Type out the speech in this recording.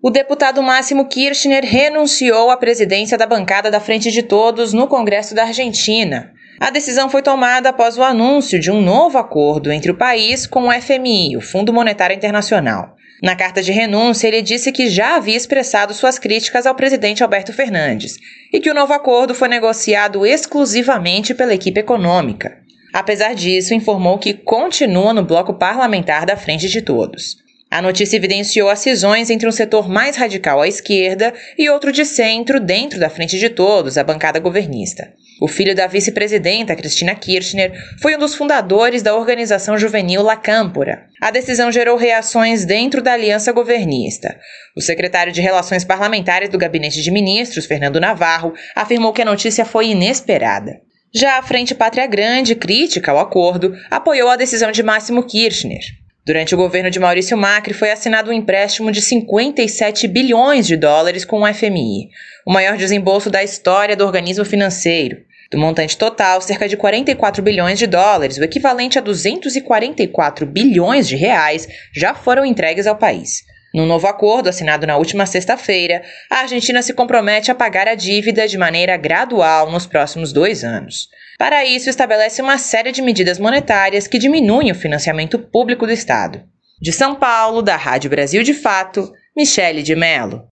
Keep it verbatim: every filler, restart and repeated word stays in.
O deputado Máximo Kirchner renunciou à presidência da bancada da Frente de Todos no Congresso da Argentina. A decisão foi tomada após o anúncio de um novo acordo entre o país com o F M I, o Fundo Monetário Internacional. Na carta de renúncia, ele disse que já havia expressado suas críticas ao presidente Alberto Fernandes e que o novo acordo foi negociado exclusivamente pela equipe econômica. Apesar disso, informou que continua no bloco parlamentar da Frente de Todos. A notícia evidenciou as cisões entre um setor mais radical à esquerda e outro de centro dentro da Frente de Todos, a bancada governista. O filho da vice-presidenta, Cristina Kirchner, foi um dos fundadores da organização juvenil La Cámpora. A decisão gerou reações dentro da aliança governista. O secretário de Relações Parlamentares do Gabinete de Ministros, Fernando Navarro, afirmou que a notícia foi inesperada. Já a Frente Pátria Grande, crítica ao acordo, apoiou a decisão de Máximo Kirchner. Durante o governo de Maurício Macri, foi assinado um empréstimo de cinquenta e sete bilhões de dólares com o F M I, o maior desembolso da história do organismo financeiro. Do montante total, cerca de quarenta e quatro bilhões de dólares, o equivalente a duzentos e quarenta e quatro bilhões de reais, já foram entregues ao país. No novo acordo, assinado na última sexta-feira, a Argentina se compromete a pagar a dívida de maneira gradual nos próximos dois anos. Para isso, estabelece uma série de medidas monetárias que diminuem o financiamento público do Estado. De São Paulo, da Rádio Brasil de Fato, Michele de Mello.